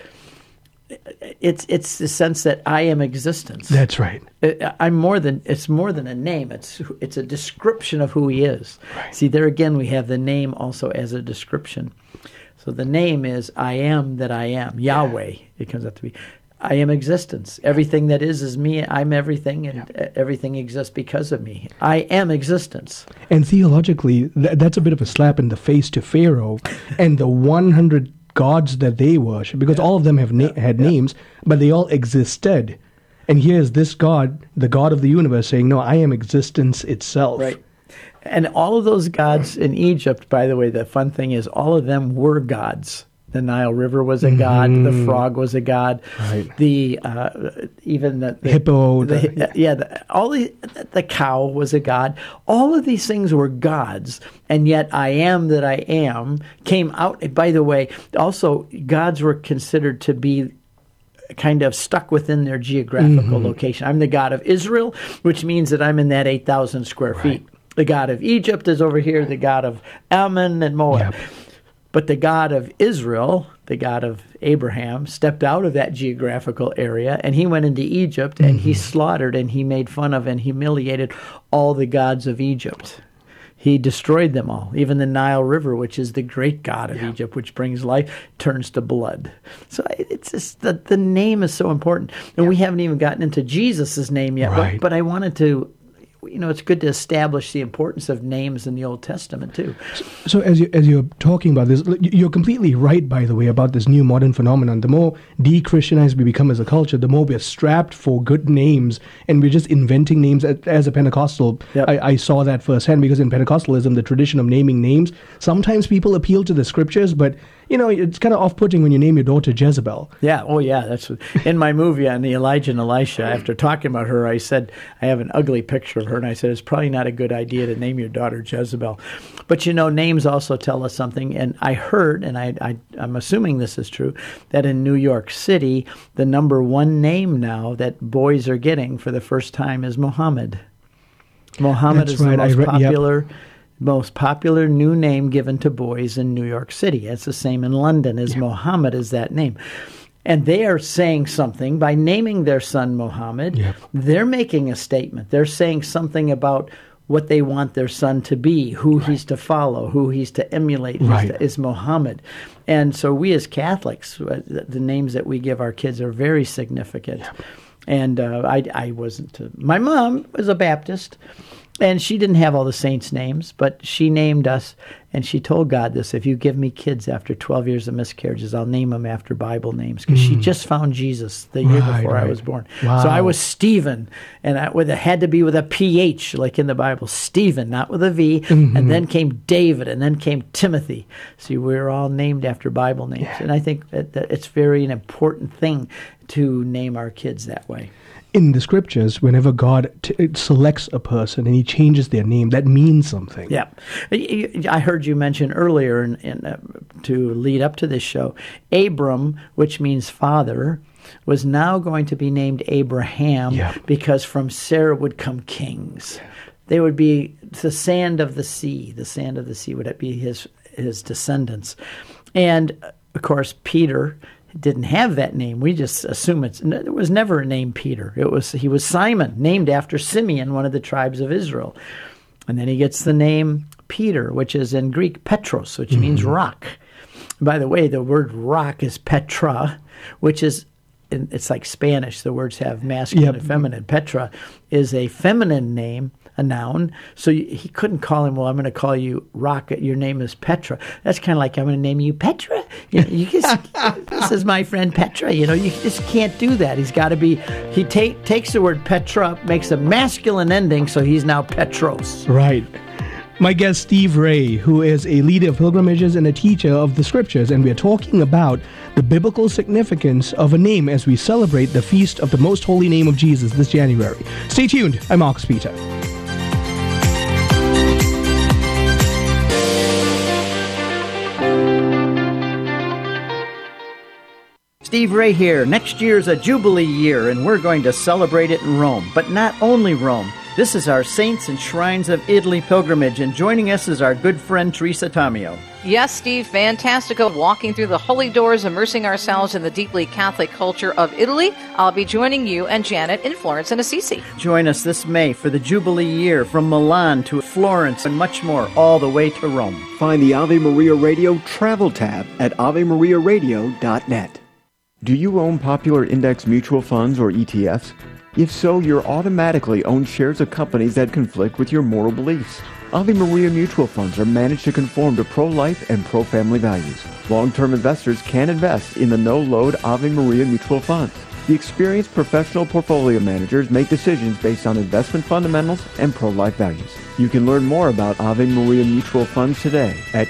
it's the sense that I am existence. That's right. It's more than a name. It's a description of who he is. Right. See, there again, we have the name also as a description. So the name is I am that I am. Yahweh, it comes out to be. I am existence. Everything that is me. I'm everything, and everything exists because of me. I am existence. And theologically, that's a bit of a slap in the face to Pharaoh and the 100 gods that they worship, because all of them have had names, but they all existed. And here's this God, the God of the universe, saying, no, I am existence itself. Right. And all of those gods in Egypt, by the way, the fun thing is all of them were gods. The Nile River was a god. The frog was a god. Right. Even the hippo. The cow was a god. All of these things were gods, and yet I am that I am came out. By the way, also gods were considered to be kind of stuck within their geographical location. I'm the God of Israel, which means that I'm in that 8,000 square feet. The God of Egypt is over here. The God of Ammon and Moab. Yep. But the God of Israel, the God of Abraham, stepped out of that geographical area, and he went into Egypt, and he slaughtered, and he made fun of and humiliated all the gods of Egypt. He destroyed them all. Even the Nile River, which is the great god of Egypt, which brings life, turns to blood. So it's just the name is so important. And we haven't even gotten into Jesus' name yet, Right. but I wanted to... it's good to establish the importance of names in the Old Testament, too. So as you're talking about this, you're completely right, by the way, about this new modern phenomenon. The more de-Christianized we become as a culture, the more we're strapped for good names, and we're just inventing names. As a Pentecostal, I saw that firsthand, because in Pentecostalism, the tradition of naming names, sometimes people appeal to the scriptures, but it's kind of off-putting when you name your daughter Jezebel. Yeah, that's in my movie on the Elijah and Elisha. After talking about her, I said, I have an ugly picture of her, and I said, it's probably not a good idea to name your daughter Jezebel. But names also tell us something, and I heard, and I'm assuming this is true, that in New York City, the number one name now that boys are getting for the first time is Muhammad. Muhammad is the most popular... most popular new name given to boys in New York City. It's the same in London, as Muhammad is that name. And they are saying something by naming their son Muhammad. They're making a statement. They're saying something about what they want their son to be, who he's to follow, who he's to emulate, is Muhammad. And so we as Catholics, the names that we give our kids are very significant. And I wasn't... my mom was a Baptist, and she didn't have all the saints' names, but she named us, and she told God this: if you give me kids after 12 years of miscarriages, I'll name them after Bible names, because she just found Jesus the year before I was born. Wow. So I was Stephen, and it had to be with a PH, like in the Bible, Stephen, not with a V, and then came David, and then came Timothy. See, we're all named after Bible names, and I think that it's very an important thing to name our kids that way. In the scriptures, whenever God selects a person and he changes their name, that means something. Yeah. I heard heard you mention earlier to lead up to this show, Abram, which means father, was now going to be named Abraham because from Sarah would come kings. They would be the sand of the sea. The sand of the sea would be his descendants. And, of course, Peter didn't have that name. We just assume it was never a name Peter. He was Simon, named after Simeon, one of the tribes of Israel. And then he gets the name Peter, which is in Greek Petros, which means rock. By the way, the word rock is Petra, which is, it's like Spanish. The words have masculine and feminine. Petra is a feminine name, a noun. So he couldn't call him, well, I'm going to call you Rock. Your name is Petra. That's kind of like, I'm going to name you Petra. You just, this is my friend Petra. You just can't do that. He's got to be, he takes the word Petra, makes a masculine ending, so he's now Petros. Right. My guest, Steve Ray, who is a leader of pilgrimages and a teacher of the scriptures, and we are talking about the biblical significance of a name as we celebrate the Feast of the Most Holy Name of Jesus this January. Stay tuned. I'm Marcus Peter. Steve Ray here. Next year's a Jubilee year, and we're going to celebrate it in Rome. But not only Rome. This is our Saints and Shrines of Italy pilgrimage, and joining us is our good friend Teresa Tomeo. Yes, Steve, fantastical. Walking through the holy doors, immersing ourselves in the deeply Catholic culture of Italy. I'll be joining you and Janet in Florence and Assisi. Join us this May for the Jubilee year from Milan to Florence and much more, all the way to Rome. Find the Ave Maria Radio travel tab at AveMariaRadio.net. Do you own popular index mutual funds or ETFs? If so, you're automatically own shares of companies that conflict with your moral beliefs. Ave Maria mutual funds are managed to conform to pro-life and pro-family values. Long-term investors can invest in the no-load Ave Maria mutual funds. The experienced professional portfolio managers make decisions based on investment fundamentals and pro-life values. You can learn more about Ave Maria mutual funds today at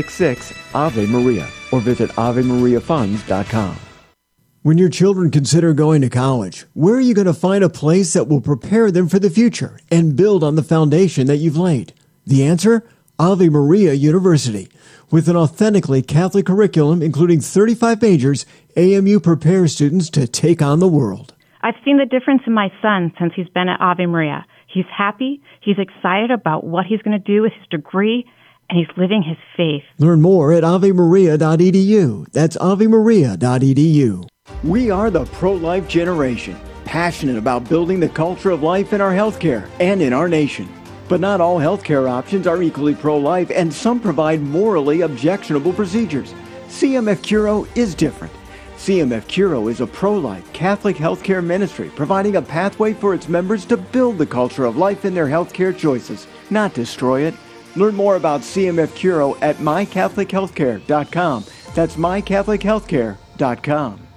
866-AVE-MARIA or visit AveMariaFunds.com. When your children consider going to college, where are you going to find a place that will prepare them for the future and build on the foundation that you've laid? The answer? Ave Maria University. With an authentically Catholic curriculum including 35 majors, AMU prepares students to take on the world. I've seen the difference in my son since he's been at Ave Maria. He's happy, he's excited about what he's going to do with his degree, and he's living his faith. Learn more at AveMaria.edu. That's AveMaria.edu. We are the pro-life generation, passionate about building the culture of life in our healthcare and in our nation. But not all healthcare options are equally pro-life, and some provide morally objectionable procedures. CMF Curo is different. CMF Curo is a pro-life Catholic healthcare ministry providing a pathway for its members to build the culture of life in their healthcare choices, not destroy it. Learn more about CMF Curo at mycatholichealthcare.com. That's mycatholichealthcare.com.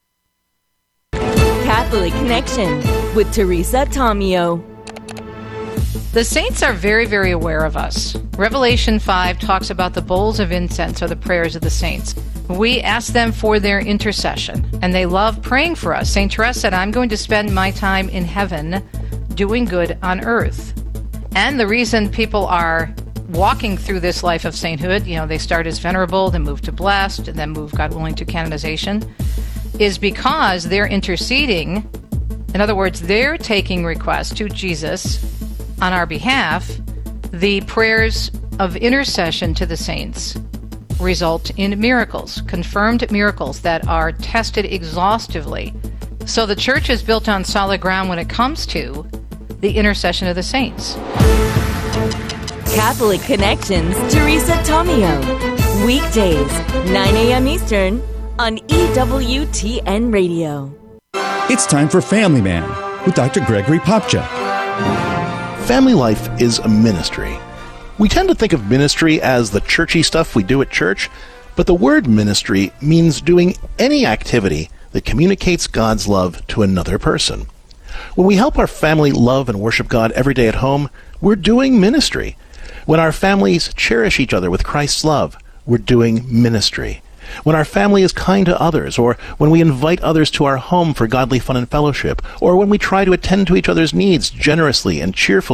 Catholic Connection with Teresa Tomeo. The saints are very, very aware of us. Revelation 5 talks about the bowls of incense or the prayers of the saints. We ask them for their intercession, and they love praying for us. St. Therese said, I'm going to spend my time in heaven doing good on earth. And the reason people are walking through this life of sainthood, they start as venerable, then move to blessed, and then move, God willing, to canonization, is because they're interceding. In other words, they're taking requests to Jesus on our behalf. The prayers of intercession to the saints result in miracles, confirmed miracles that are tested exhaustively. So the church is built on solid ground when it comes to the intercession of the saints. Catholic Connections, Teresa Tomeo. Weekdays, 9 a.m. Eastern on EWTN Radio. It's time for Family Man with Dr. Gregory Popcha. Family life is a ministry. We tend to think of ministry as the churchy stuff we do at church, but the word ministry means doing any activity that communicates God's love to another person. When we help our family love and worship God every day at home, we're doing ministry. When our families cherish each other with Christ's love, we're doing ministry. When our family is kind to others, or when we invite others to our home for godly fun and fellowship, or when we try to attend to each other's needs generously and cheerfully,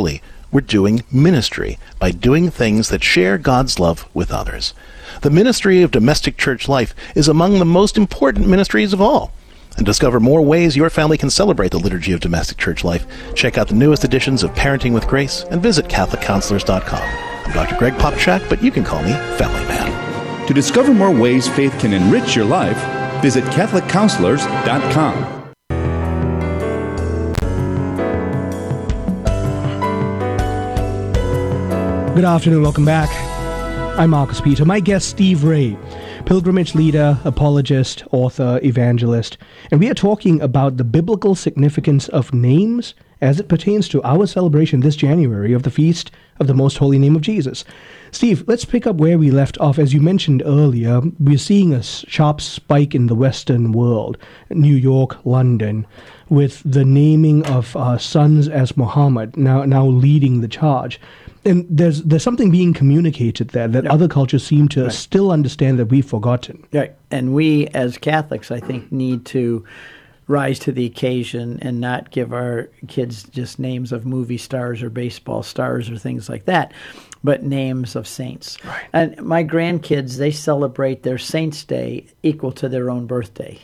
we're doing ministry by doing things that share God's love with others. The ministry of domestic church life is among the most important ministries of all. And to discover more ways your family can celebrate the liturgy of domestic church life, check out the newest editions of Parenting with Grace and visit CatholicCounselors.com. I'm Dr. Greg Popchak, but you can call me Family Man. To discover more ways faith can enrich your life, visit CatholicCounselors.com. Good afternoon, welcome back. I'm Marcus Peter. My guest, Steve Ray, pilgrimage leader, apologist, author, evangelist. And we are talking about the biblical significance of names as it pertains to our celebration this January of the Feast of the Most Holy Name of Jesus. Steve, let's pick up where we left off. As you mentioned earlier, we're seeing a sharp spike in the Western world, New York, London, with the naming of sons as Muhammad, now leading the charge. And there's something being communicated there that other cultures seem to still understand that we've forgotten. Right. And we, as Catholics, I think, need to rise to the occasion and not give our kids just names of movie stars or baseball stars or things like that, but names of saints. Right. And my grandkids, they celebrate their Saints' Day equal to their own birthday.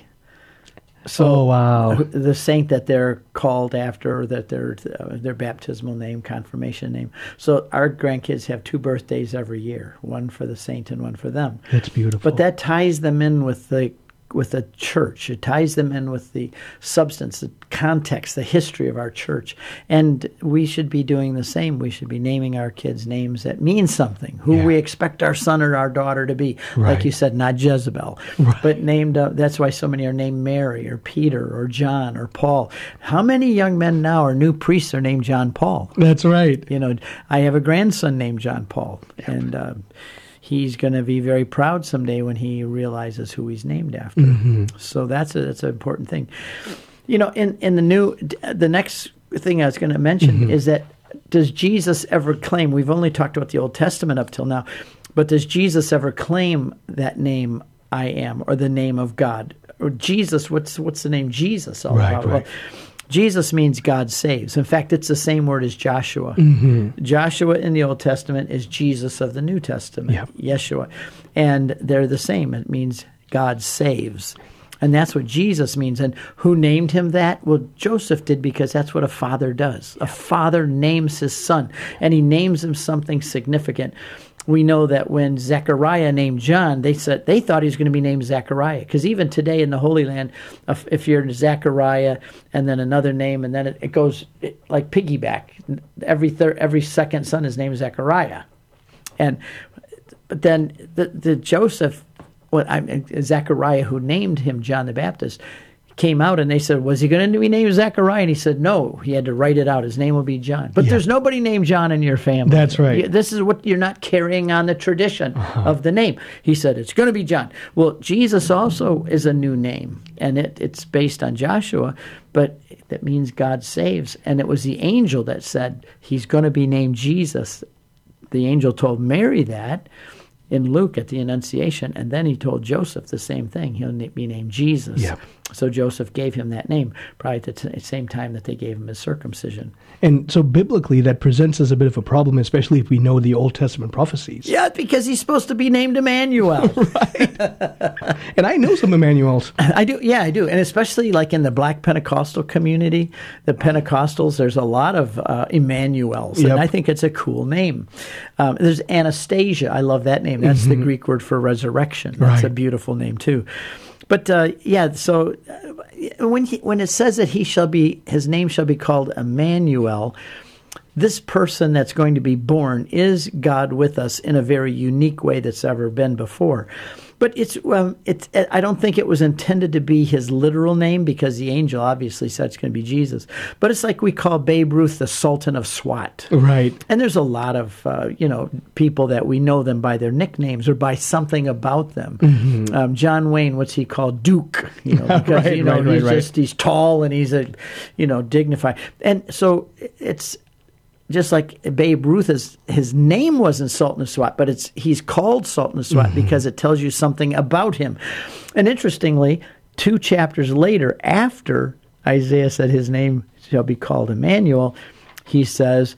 So the saint that they're called after, or that their baptismal name, confirmation name. So our grandkids have 2 birthdays every year, one for the saint and one for them. That's beautiful. But that ties them in with the church. It ties them in with the substance, the context, the history of our church. And we should be doing the same. We should be naming our kids names that mean something, who we expect our son or our daughter to be. Right. Like you said, not Jezebel, but named, that's why so many are named Mary or Peter or John or Paul. How many young men now or new priests are named John Paul? That's right. You know, I have a grandson named John Paul, and he's going to be very proud someday when he realizes who he's named after. Mm-hmm. So that's an important thing. You know, in the next thing I was going to mention is that, does Jesus ever claim, we've only talked about the Old Testament up till now, but does Jesus ever claim that name, I am, or the name of God? Or Jesus, what's the name Jesus all about? Well, Jesus means God saves. In fact, it's the same word as Joshua. Mm-hmm. Joshua in the Old Testament is Jesus of the New Testament, Yeshua. And they're the same. It means God saves. And that's what Jesus means. And who named him that? Well, Joseph did, because that's what a father does. A father names his son, and he names him something significant. We know that when Zechariah named John, they thought he was going to be named Zechariah, because even today in the Holy Land, if you're Zechariah and then another name, and then it goes like piggyback. Every second son is named Zechariah, but then the Joseph, Zechariah, who named him John the Baptist, came out and they said, was he going to be named Zechariah? And he said, no, he had to write it out. His name will be John. But there's nobody named John in your family. That's right. This is what you're not carrying on the tradition of the name. He said, it's going to be John. Well, Jesus also is a new name, and it's based on Joshua, but that means God saves. And it was the angel that said he's going to be named Jesus. The angel told Mary that in Luke at the Annunciation, and then he told Joseph the same thing. He'll be named Jesus. Yep. So Joseph gave him that name, probably at the same time that they gave him his circumcision. And so biblically, that presents us a bit of a problem, especially if we know the Old Testament prophecies. Yeah, because he's supposed to be named Emmanuel. Right. And I know some Emmanuels. I do. Yeah, I do. And especially like in the Black Pentecostal community, the Pentecostals, there's a lot of Emmanuels. Yep. And I think it's a cool name. There's Anastasia. I love that name. That's the Greek word for resurrection. That's a beautiful name too. But so when it says that his name shall be called Emmanuel, this person that's going to be born is God with us in a very unique way that's ever been before. But I don't think it was intended to be his literal name, because the angel obviously said it's going to be Jesus. But it's like we call Babe Ruth the Sultan of SWAT. Right. And there's a lot of, people that we know them by their nicknames or by something about them. Mm-hmm. John Wayne, what's he called? Duke. Because, he's tall and he's dignified. And so it's just like Babe Ruth, his name wasn't Sultan of SWAT, but he's called Sultan of SWAT because it tells you something about him. And interestingly, 2 chapters later, after Isaiah said his name shall be called Emmanuel, he says,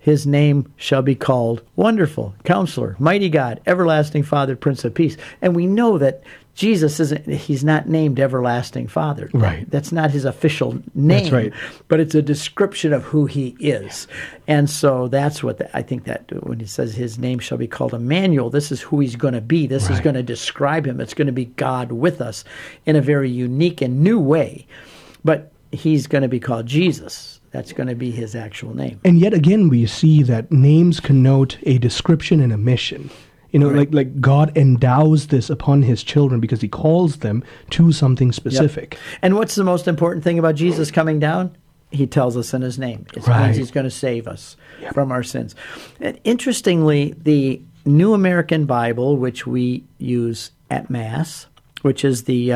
His name shall be called Wonderful, Counselor, Mighty God, Everlasting Father, Prince of Peace. And we know that Jesus he's not named Everlasting Father. Right. That's not his official name. That's right. But it's a description of who he is. And so that's what I think that when he says his name shall be called Emmanuel, this is who he's going to be. This is going to describe him. It's going to be God with us in a very unique and new way. But he's going to be called Jesus. That's going to be his actual name. And yet again, we see that names connote a description and a mission. Like God endows this upon his children because he calls them to something specific. Yep. And what's the most important thing about Jesus coming down? He tells us in his name. It means he's going to save us from our sins. And interestingly, the New American Bible, which we use at Mass, which is the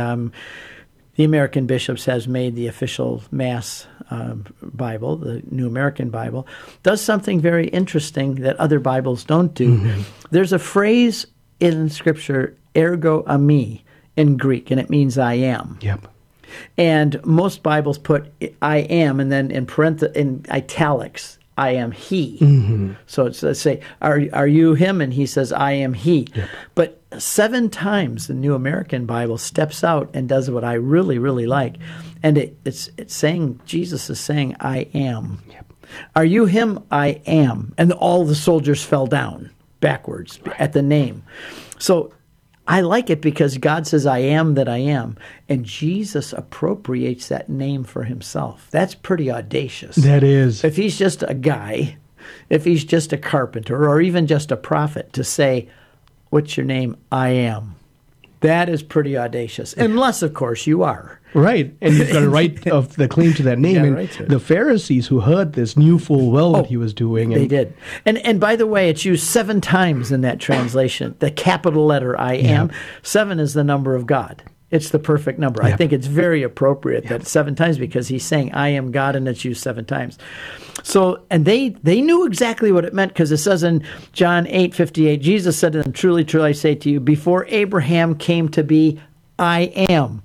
American bishops has made the official Mass Bible, the New American Bible, does something very interesting that other Bibles don't do. Mm-hmm. There's a phrase in Scripture, ergo ami, in Greek, and it means I am. Yep. And most Bibles put I am, and then in italics, I am he. Mm-hmm. So it's, let's say, are you him? And he says, I am he. Yep. But 7 times the New American Bible steps out and does what I really, really like. And it's saying, Jesus is saying, I am. Yep. Are you him? I am. And all the soldiers fell down backwards at the name. So I like it because God says, I am that I am. And Jesus appropriates that name for himself. That's pretty audacious. That is. If he's just a guy, if he's just a carpenter, or even just a prophet, to say, what's your name? I am. That is pretty audacious. Unless, of course, you are. Right. And you've got a right of the claim to that name. And right the Pharisees who heard this knew full well what he was doing. They did. And by the way, it's used 7 times in that translation. The capital letter I am. 7 is the number of God. It's the perfect number. I think it's very appropriate that 7 times, because he's saying, I am God, and it's used 7 times. So, and they knew exactly what it meant, because it says in John 8:58, Jesus said to them, truly, truly, I say to you, before Abraham came to be, I am.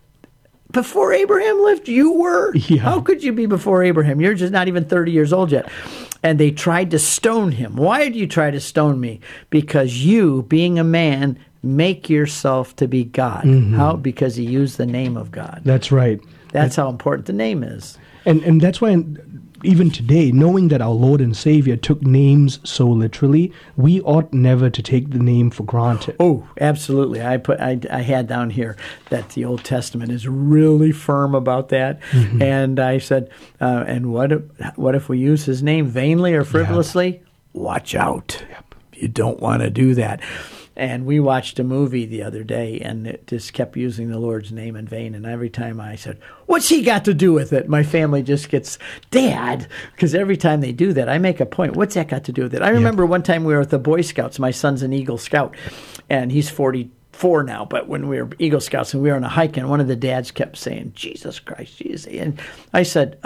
Before Abraham lived, you were. Yeah. How could you be before Abraham? You're just not even 30 years old yet. And they tried to stone him. Why did you try to stone me? Because you, being a man, make yourself to be God. Mm-hmm. How? Because he used the name of God. That's right. That's how important the name is. And that's why even today, knowing that our Lord and Savior took names so literally, we ought never to take the name for granted. Oh, absolutely. I had down here that the Old Testament is really firm about that. Mm-hmm. And I said, and what if we use his name vainly or frivolously? Yep. Watch out. Yep. You don't want to do that. And we watched a movie the other day, and it just kept using the Lord's name in vain. And every time I said, what's he got to do with it? My family just gets, Dad, because every time they do that, I make a point. What's that got to do with it? I remember one time we were at the Boy Scouts. My son's an Eagle Scout, and he's 44 now. But when we were Eagle Scouts and we were on a hike, and one of the dads kept saying, Jesus Christ, Jesus. And I said,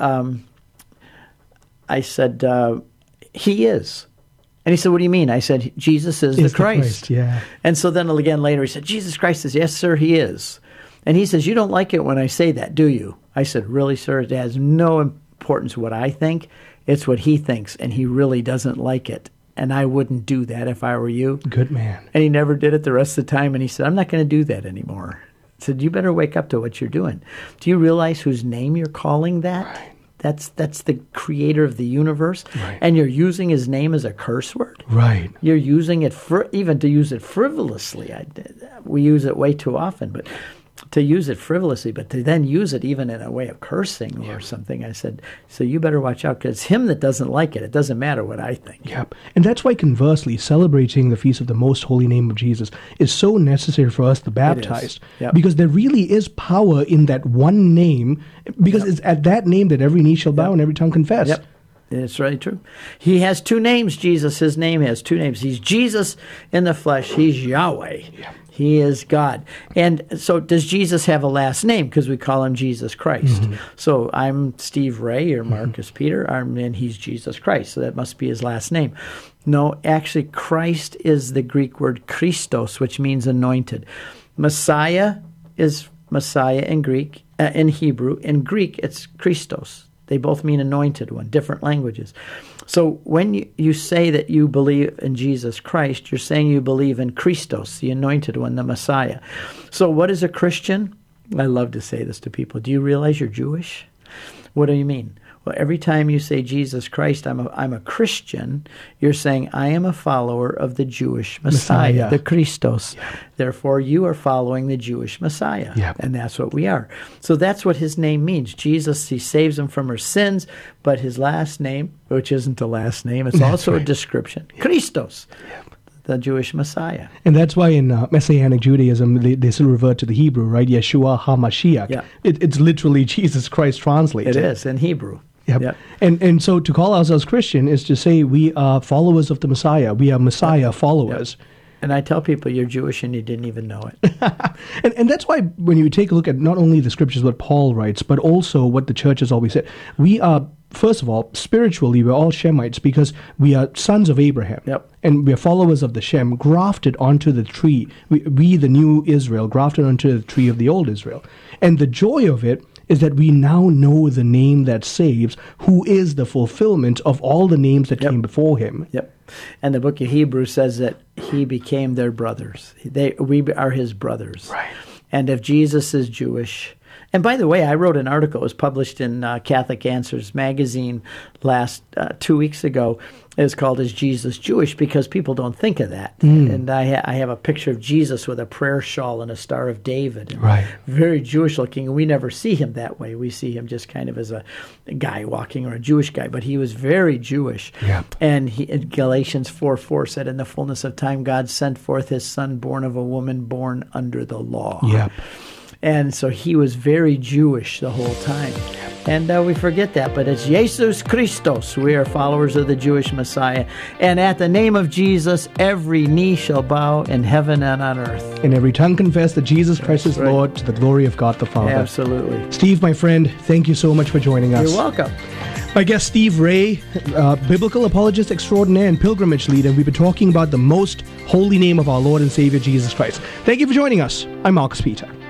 he is. And he said, what do you mean? I said, Jesus is the Christ. Yeah. And so then again later he said, Jesus Christ is, yes, sir, he is. And he says, you don't like it when I say that, do you? I said, really, sir? It has no importance what I think. It's what he thinks, and he really doesn't like it. And I wouldn't do that if I were you. Good man. And he never did it the rest of the time. And he said, I'm not going to do that anymore. I said, you better wake up to what you're doing. Do you realize whose name you're calling that? Right. That's the creator of the universe, right. And you're using his name as a curse word. Right. You're using it even to use it frivolously. We use it way too often, but to use it frivolously, but to then use it even in a way of cursing or something. I said, so you better watch out, because it's him that doesn't like it. It doesn't matter what I think. Yep. And that's why, conversely, celebrating the Feast of the Most Holy Name of Jesus is so necessary for us, the baptized. Yep. Because there really is power in that one name, because it's at that name that every knee shall bow and every tongue confess. Yep. It's really true. He has 2 names, Jesus. His name has 2 names. He's Jesus in the flesh. He's Yahweh. Yep. He is God. And so does Jesus have a last name? Because we call him Jesus Christ. Mm-hmm. So I'm Steve Ray or Marcus Peter, and he's Jesus Christ. So that must be his last name. No, actually, Christ is the Greek word Christos, which means anointed. Messiah is Messiah in Greek, in Hebrew. In Greek, it's Christos. They both mean anointed one, different languages. So when you say that you believe in Jesus Christ, you're saying you believe in Christos, the anointed one, the Messiah. So what is a Christian? I love to say this to people. Do you realize you're Jewish? What do you mean? Well, every time you say Jesus Christ, I'm a Christian, you're saying I am a follower of the Jewish Messiah. The Christos. Yeah. Therefore, you are following the Jewish Messiah. Yeah. And that's what we are. So that's what his name means. Jesus, he saves them from her sins, but his last name, which isn't a last name, it's also a description. Yeah. Christos. Yeah. The Jewish Messiah. And that's why in Messianic Judaism, they still revert to the Hebrew, right? Yeshua HaMashiach. Yeah. It's literally Jesus Christ translated. It is, in Hebrew. Yep. Yep. And so to call ourselves Christian is to say we are followers of the Messiah. We are Messiah followers. Yep. And I tell people you're Jewish and you didn't even know it. and that's why when you take a look at not only the scriptures, what Paul writes, but also what the church has always said, we are, first of all, spiritually, we're all Shemites because we are sons of Abraham. Yep. And we're followers of the Shem, grafted onto the tree. We, the new Israel, grafted onto the tree of the old Israel. And the joy of it is that we now know the name that saves, who is the fulfillment of all the names that came before him. Yep. And the book of Hebrews says that he became their brothers. We are his brothers. Right. And if Jesus is Jewish, and by the way, I wrote an article, it was published in Catholic Answers magazine 2 weeks ago. It's called Is Jesus Jewish? Because people don't think of that. And I have a picture of Jesus with a prayer shawl and a Star of David. Right. Very Jewish looking. And we never see him that way. We see him just kind of as a guy walking or a Jewish guy. But he was very Jewish. Yep. And Galatians 4:4 said, in the fullness of time, God sent forth his son, born of a woman, born under the law. Yep. And so he was very Jewish the whole time. And we forget that, but it's Jesus Christos. We are followers of the Jewish Messiah. And at the name of Jesus, every knee shall bow in heaven and on earth. And every tongue confess that Jesus Christ is Lord, to the glory of God the Father. Absolutely. Steve, my friend, thank you so much for joining us. You're welcome. My guest, Steve Ray, biblical apologist extraordinaire and pilgrimage leader. We've been talking about the most holy name of our Lord and Savior, Jesus Christ. Thank you for joining us. I'm Marcus Peter.